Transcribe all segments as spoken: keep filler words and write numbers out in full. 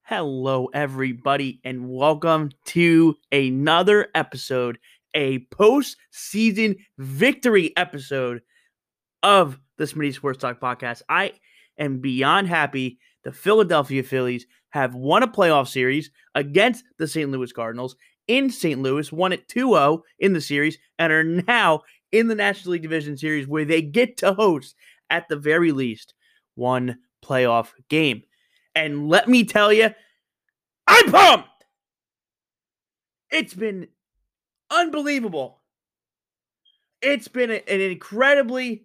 Hello, everybody, and welcome to another episode, a post-season victory episode of the Smitty Sports Talk podcast. I am beyond happy the Philadelphia Phillies have won a playoff series against the Saint Louis Cardinals in Saint Louis, won it two oh in the series, and are now in the National League Division Series where they get to host, at the very least, one playoff game. And let me tell you, I'm pumped! It's been unbelievable. It's been a, an incredibly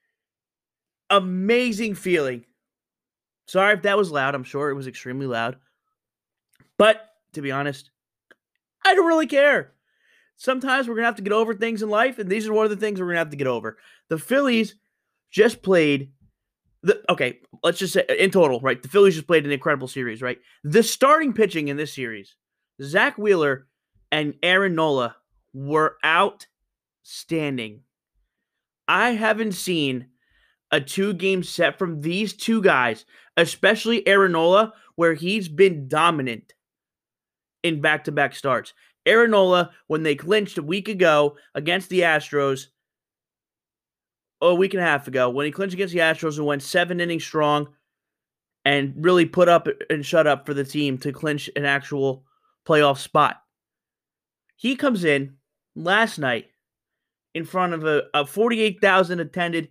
amazing feeling. Sorry if that was loud. I'm sure it was extremely loud. But to be honest, I don't really care. Sometimes we're going to have to get over things in life, and these are one of the things we're going to have to get over. The Phillies just played The, okay, let's just say in total, right? The Phillies just played an incredible series, right? The starting pitching in this series, Zach Wheeler and Aaron Nola, were outstanding. I haven't seen a two-game set from these two guys, especially Aaron Nola, where he's been dominant in back-to-back starts. Aaron Nola, when they clinched a week ago against the Astros, a week and a half ago, when he clinched against the Astros and went seven innings strong and really put up and shut up for the team to clinch an actual playoff spot. He comes in last night in front of a, a forty-eight thousand attended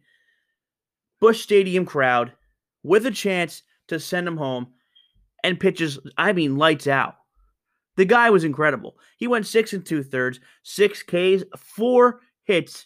Busch Stadium crowd with a chance to send him home and pitches, I mean, lights out. The guy was incredible. He went six and two-thirds, six Ks, four hits,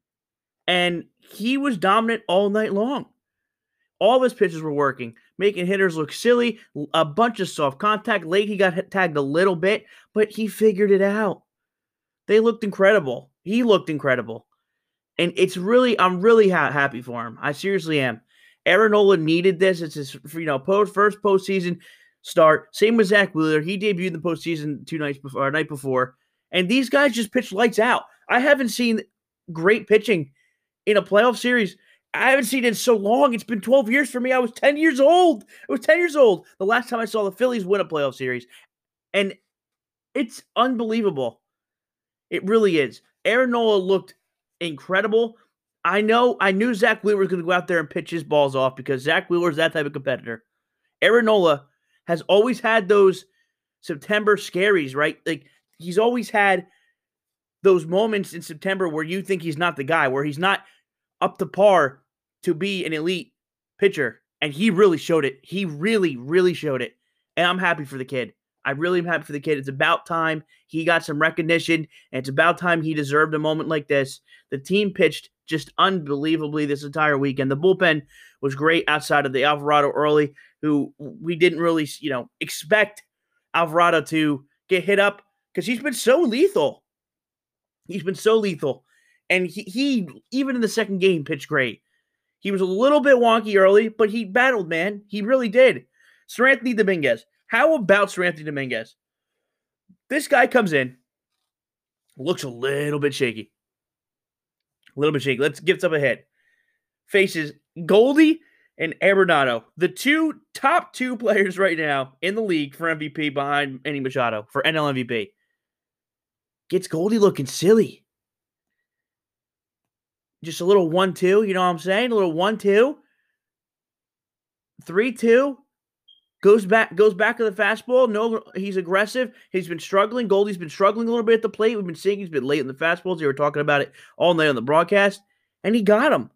and he was dominant all night long. All of his pitches were working, making hitters look silly, a bunch of soft contact. Late, he got tagged a little bit, but he figured it out. They looked incredible. He looked incredible. And it's really, I'm really ha- happy for him. I seriously am. Aaron Nola needed this. It's his, you know, post, first postseason start. Same with Zach Wheeler. He debuted in the postseason two nights before, or night before. And these guys just pitched lights out. I haven't seen great pitching in a playoff series. I haven't seen it in so long. It's been twelve years for me. I was ten years old. I was ten years old the last time I saw the Phillies win a playoff series. And it's unbelievable. It really is. Aaron Nola looked incredible. I know, I knew Zach Wheeler was going to go out there and pitch his balls off because Zach Wheeler is that type of competitor. Aaron Nola has always had those September scaries, right? Like, he's always had those moments in September where you think he's not the guy, where he's not up to par to be an elite pitcher. And he really showed it. He really, really showed it. And I'm happy for the kid. I really am happy for the kid. It's about time he got some recognition, and it's about time he deserved a moment like this. The team pitched just unbelievably this entire weekend. The bullpen was great outside of the Alvarado early, who we didn't really, you know, expect Alvarado to get hit up because he's been so lethal. He's been so lethal. And he, he, even in the second game, pitched great. He was a little bit wonky early, but he battled, man. He really did. Seranthony Dominguez. How about Seranthony Dominguez? This guy comes in, looks a little bit shaky. A little bit shaky. Let's give up a hit. Faces Goldie and Arenado, the two top two players right now in the league for M V P behind Manny Machado, for N L M V P. Gets Goldie looking silly. Just a little one two, you know what I'm saying? A little one two. three two. Goes back goes back to the fastball. No, he's aggressive. He's been struggling. Goldie's been struggling a little bit at the plate. We've been seeing he's been late in the fastballs. They were talking about it all night on the broadcast. And he got him.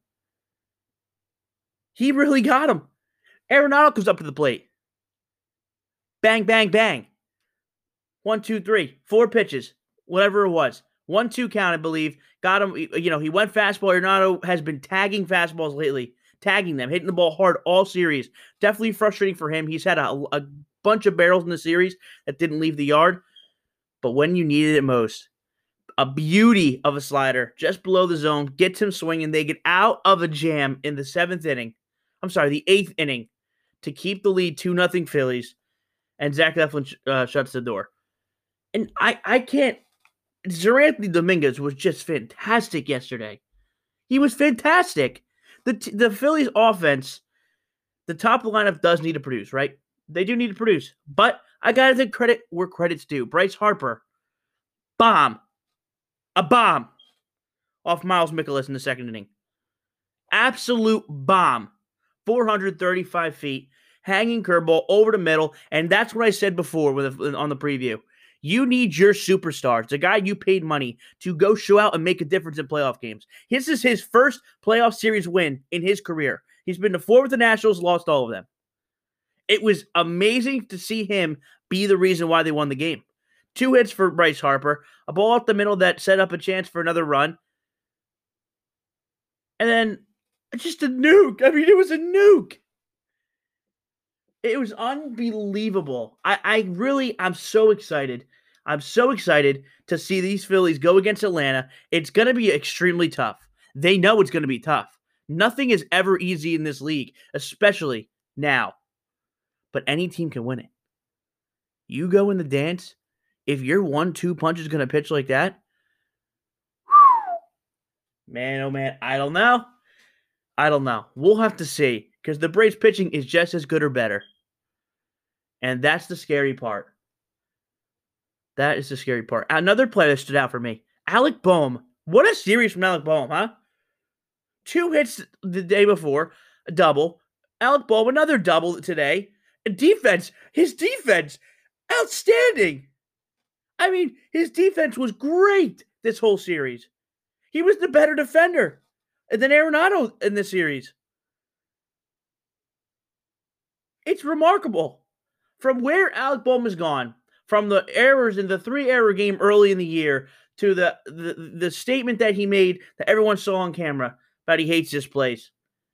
He really got him. Arenado comes up to the plate. Bang, bang, bang. One, two, three. Four pitches. Whatever it was. One, two count, I believe. Got him. You know, he went fastball. Arenado has been tagging fastballs lately. Tagging them, hitting the ball hard all series. Definitely frustrating for him. He's had a, a bunch of barrels in the series that didn't leave the yard. But when you needed it most, a beauty of a slider just below the zone gets him swinging. They get out of a jam in the seventh inning. I'm sorry, the eighth inning to keep the lead two nothing Phillies. And Zach Eflin uh, shuts the door. And I, I can't. Seranthony Dominguez was just fantastic yesterday. He was fantastic. The the Phillies offense, the top lineup does need to produce, right? They do need to produce. But I got to give credit where credit's due. Bryce Harper, bomb. A bomb off Miles Mikolas in the second inning. Absolute bomb. four hundred thirty-five feet, hanging curveball over the middle. And that's what I said before with on the preview. You need your superstars, the guy you paid money, to go show out and make a difference in playoff games. This is his first playoff series win in his career. He's been to four with the Nationals, lost all of them. It was amazing to see him be the reason why they won the game. Two hits for Bryce Harper, a ball up the middle that set up a chance for another run. And then just a nuke. I mean, it was a nuke. It was unbelievable. I, I really, I'm so excited. I'm so excited to see these Phillies go against Atlanta. It's going to be extremely tough. They know it's going to be tough. Nothing is ever easy in this league, especially now. But any team can win it. You go in the dance, if your one two punch is going to pitch like that, whew, man, oh man, I don't know. I don't know. We'll have to see, because the Braves pitching is just as good or better. And that's the scary part. That is the scary part. Another player that stood out for me, Alec Bohm. What a series from Alec Bohm, huh? Two hits the day before, a double. Alec Bohm, another double today. And defense, his defense, outstanding. I mean, his defense was great this whole series. He was the better defender than Arenado in this series. It's remarkable. From where Alec Bohm has gone, from the errors in the three-error game early in the year to the, the, the statement that he made that everyone saw on camera about he hates this place.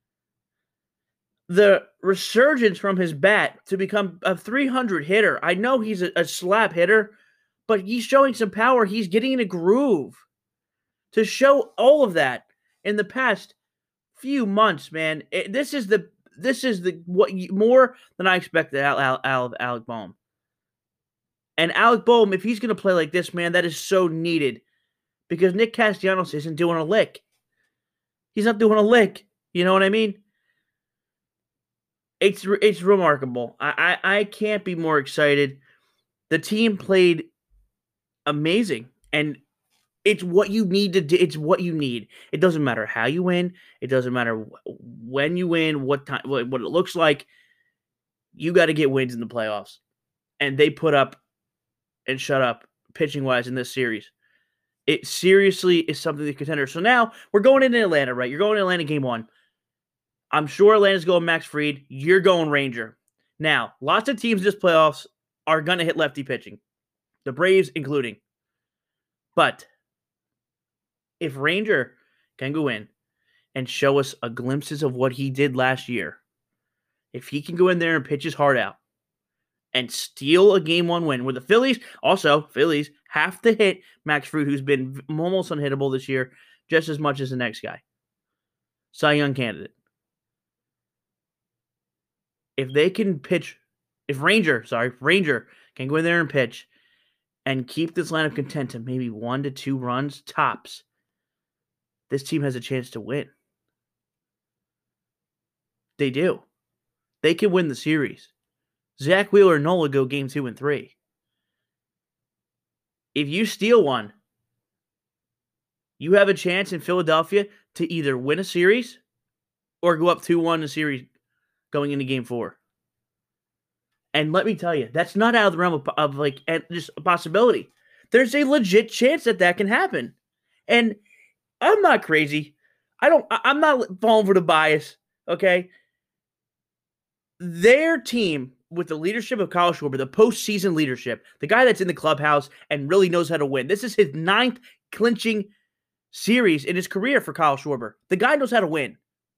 The resurgence from his bat to become a three hundred hitter. I know he's a, a slap hitter, but he's showing some power. He's getting in a groove. To show all of that in the past few months, man, it, this is the this is the what you, more than I expected out out, out of Alec Bohm. And Alec Bohm, if he's going to play like this, man, that is so needed, because Nick Castellanos isn't doing a lick. He's not doing a lick. You know what I mean? It's it's remarkable. I, I, I can't be more excited. The team played amazing, and it's what you need to do. It's what you need. It doesn't matter how you win. It doesn't matter when you win, what time, what, what it looks like. You got to get wins in the playoffs. And they put up and shut up pitching-wise in this series. It seriously is something to contender. So now we're going into Atlanta, right? You're going to Atlanta game one. I'm sure Atlanta's going Max Fried. You're going Ranger. Now, lots of teams in this playoffs are going to hit lefty pitching. The Braves including. But if Ranger can go in and show us a glimpses of what he did last year, if he can go in there and pitch his heart out and steal a game one win, where the Phillies, also, Phillies have to hit Max Fried, who's been almost unhittable this year, just as much as the next guy. Cy Young candidate. If they can pitch, if Ranger, sorry, Ranger can go in there and pitch and keep this lineup content to maybe one to two runs tops, this team has a chance to win. They do. They can win the series. Zach Wheeler and Nola go game two and three. If you steal one, you have a chance in Philadelphia to either win a series or go up two one in a series going into game four. And let me tell you, that's not out of the realm of, of like just a possibility. There's a legit chance that that can happen. And I'm not crazy. I don't, I'm not falling for the bias, okay? Their team, with the leadership of Kyle Schwarber, the postseason leadership, the guy that's in the clubhouse and really knows how to win. This is his ninth clinching series in his career for Kyle Schwarber. The guy knows how to win.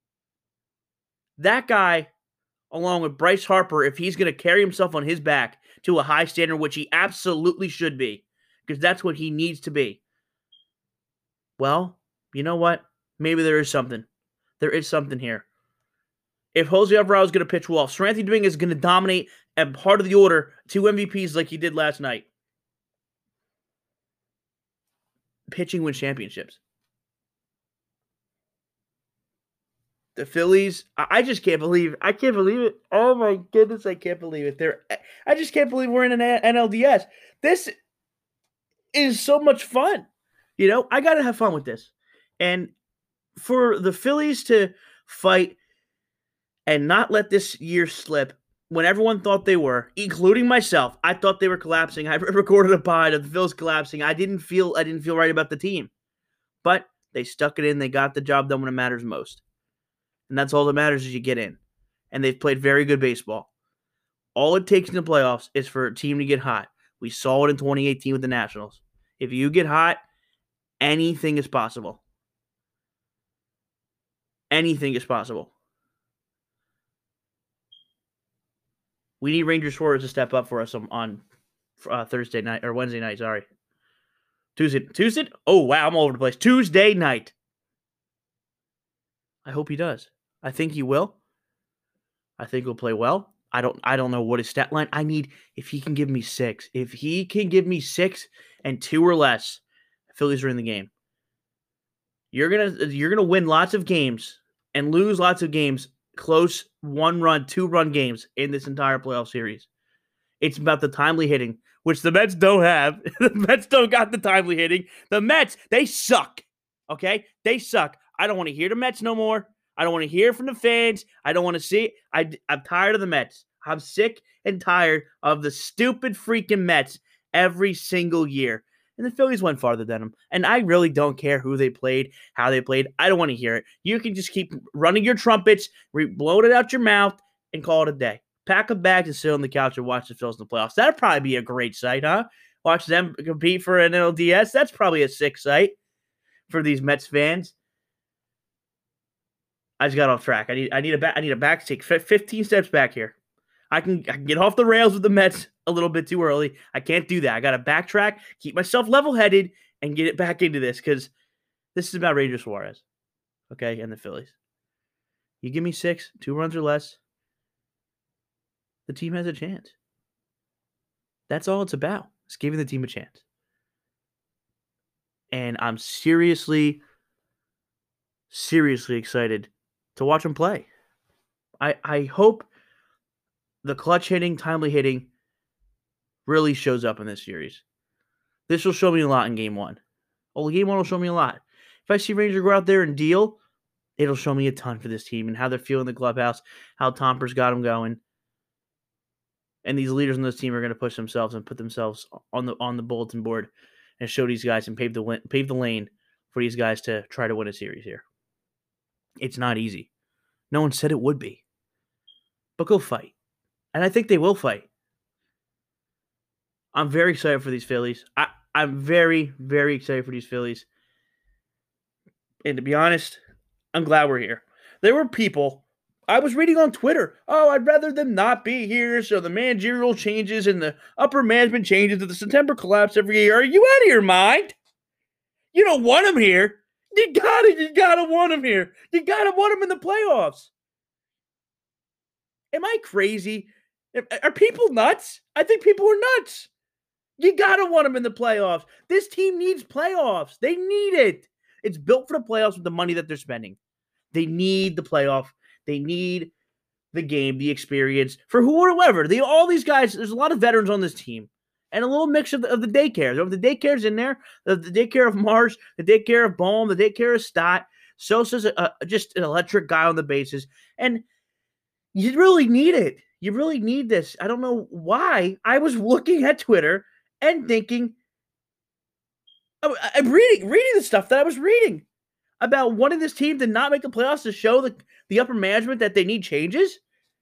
That guy, along with Bryce Harper, if he's going to carry himself on his back to a high standard, which he absolutely should be, because that's what he needs to be. Well, you know what? Maybe there is something. There is something here. If Jose Alvarado is going to pitch well, if Seranthony Dominguez is going to dominate and part of the order, two M V Ps like he did last night, pitching wins championships. The Phillies, I, I just can't believe I can't believe it. Oh my goodness, I can't believe it. They're I just can't believe we're in an N L D S. This is so much fun. You know, I got to have fun with this. And for the Phillies to fight and not let this year slip when everyone thought they were, including myself, I thought they were collapsing. I recorded a pod of the Phillies collapsing. I didn't feel I didn't feel right about the team. But they stuck it in. They got the job done when it matters most. And that's all that matters is you get in. And they've played very good baseball. All it takes in the playoffs is for a team to get hot. We saw it in twenty eighteen with the Nationals. If you get hot, anything is possible. Anything is possible. We need Ranger Suarez to step up for us on, on uh, Thursday night, or Wednesday night, sorry. Tuesday. Tuesday? Oh, wow, I'm all over the place. Tuesday night. I hope he does. I think he will. I think he'll play well. I don't I don't know what his stat line. I need, if he can give me six. If he can give me six and two or less, Phillies are in the game. You're gonna you're gonna win lots of games and lose lots of games, close one-run, two-run games in this entire playoff series. It's about the timely hitting, which the Mets don't have. The Mets don't got the timely hitting. The Mets, they suck. Okay? They suck. I don't want to hear the Mets no more. I don't want to hear from the fans. I don't want to see. I, I'm tired of the Mets. I'm sick and tired of the stupid freaking Mets every single year. And the Phillies went farther than them. And I really don't care who they played, how they played. I don't want to hear it. You can just keep running your trumpets, re- blowing it out your mouth, and call it a day. Pack a bag and sit on the couch and watch the Phillies in the playoffs. That'd probably be a great sight, huh? Watch them compete for an N L D S. That's probably a sick sight for these Mets fans. I just got off track. I need I need a back I need a back take fifteen steps back here. I can I can get off the rails with the Mets a little bit too early. I can't do that. I got to backtrack, keep myself level-headed, and get it back into this because this is about Ranger Suarez, okay, and the Phillies. You give me six, two runs or less, the team has a chance. That's all it's about. It's giving the team a chance. And I'm seriously, seriously excited to watch them play. I, I hope the clutch hitting, timely hitting really shows up in this series. This will show me a lot in game one. Oh, game one will show me a lot. If I see Ranger go out there and deal, it'll show me a ton for this team and how they're feeling in the clubhouse, how Tomper's got them going. And these leaders on this team are going to push themselves and put themselves on the on the bulletin board and show these guys and pave the pave the lane for these guys to try to win a series here. It's not easy. No one said it would be. But go fight. And I think they will fight. I'm very excited for these Phillies. I, I'm very, very excited for these Phillies. And to be honest, I'm glad we're here. There were people, I was reading on Twitter, oh, I'd rather them not be here so the managerial changes and the upper management changes to the September collapse every year. Are you out of your mind? You don't want them here. You gotta, you gotta want them here. You gotta want them in the playoffs. Am I crazy? Are people nuts? I think people are nuts. You got to want them in the playoffs. This team needs playoffs. They need it. It's built for the playoffs with the money that they're spending. They need the playoff. They need the game, the experience for whoever. They, all these guys, there's a lot of veterans on this team and a little mix of the, of the daycare. The daycare's in there. The, the daycare of Marsh, the daycare of Bohm, the daycare of Stott. Sosa's a, a, just an electric guy on the bases. And you really need it. You really need this. I don't know why. I was looking at Twitter and thinking, I'm reading, reading the stuff that I was reading about wanting this team to not make the playoffs to show the, the upper management that they need changes.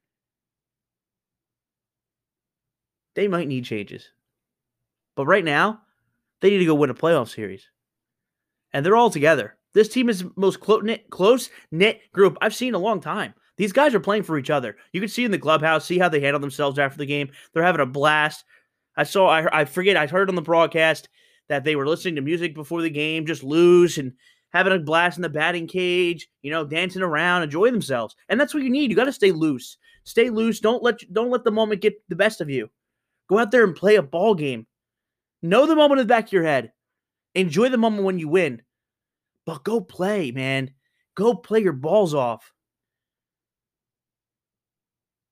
They might need changes. But right now, they need to go win a playoff series. And they're all together. This team is the most close-knit, close-knit group I've seen in a long time. These guys are playing for each other. You can see in the clubhouse, see how they handle themselves after the game. They're having a blast. I saw, I, I forget, I heard on the broadcast that they were listening to music before the game, just loose and having a blast in the batting cage, you know, dancing around, enjoy themselves. And that's what you need. You got to stay loose. Stay loose. Don't let don't let the moment get the best of you. Go out there and play a ball game. Know the moment in the back of your head. Enjoy the moment when you win. But go play, man. Go play your balls off.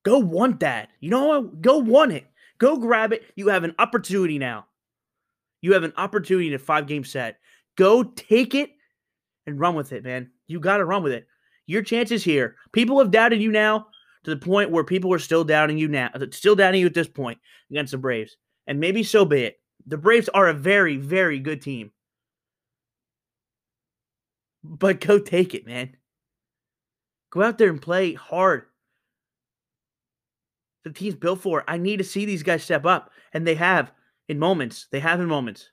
Go want that. You know what? Go want it. Go grab it. You have an opportunity now. You have an opportunity in a five-game set. Go take it and run with it, man. You got to run with it. Your chance is here. People have doubted you now to the point where people are still doubting you now, still doubting you at this point against the Braves. And maybe so be it. The Braves are a very, very good team. But go take it, man. Go out there and play hard. The team's built for it. I need to see these guys step up. And they have in moments. They have in moments.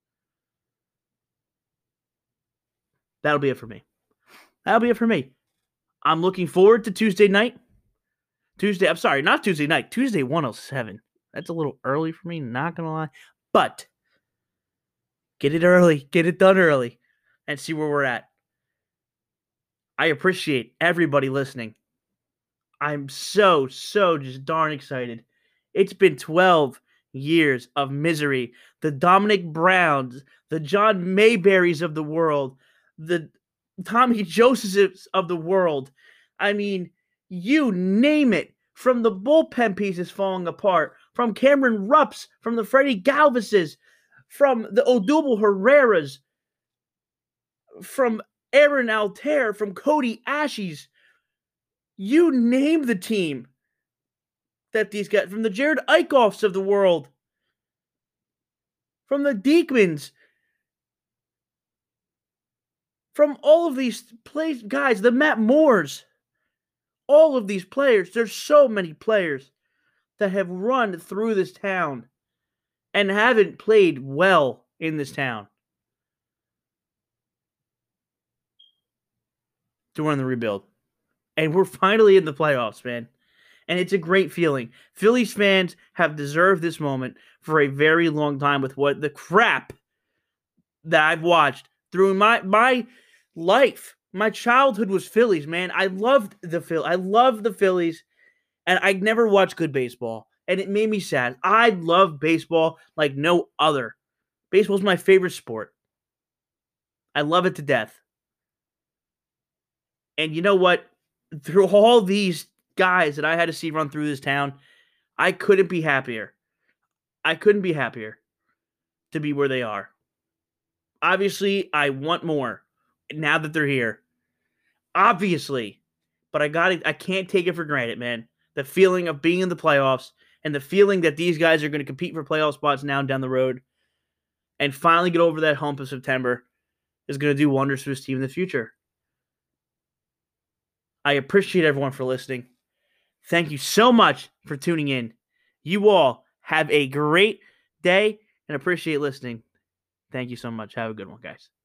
That'll be it for me. That'll be it for me. I'm looking forward to Tuesday night. Tuesday, I'm sorry, not Tuesday night. Tuesday one oh seven. That's a little early for me, not going to lie. But get it early. Get it done early. And see where we're at. I appreciate everybody listening. I'm so, so just darn excited. It's been twelve years of misery. The Dominic Browns, the John Mayberries of the world, the Tommy Josephs of the world. I mean, you name it. From the bullpen pieces falling apart, from Cameron Rupps, from the Freddie Galvises, from the Odubel Herreras, from Aaron Altair, from Cody Ashes. You name the team that these guys, from the Jared Eichhoffs of the world, from the Diekmans, from all of these plays, guys, the Matt Moores, all of these players, there's so many players that have run through this town and haven't played well in this town to run the rebuild. And we're finally in the playoffs, man. And it's a great feeling. Phillies fans have deserved this moment for a very long time with what the crap that I've watched through my my life. My childhood was Phillies, man. I loved the Phil. I loved the Phillies, and I never watched good baseball, and it made me sad. I love baseball like no other. Baseball's my favorite sport. I love it to death. And you know what? Through all these guys that I had to see run through this town, I couldn't be happier. I couldn't be happier to be where they are. Obviously, I want more now that they're here. Obviously. But I got it. I can't take it for granted, man. The feeling of being in the playoffs and the feeling that these guys are going to compete for playoff spots now and down the road and finally get over that hump of September is going to do wonders for this team in the future. I appreciate everyone for listening. Thank you so much for tuning in. You all have a great day and appreciate listening. Thank you so much. Have a good one, guys.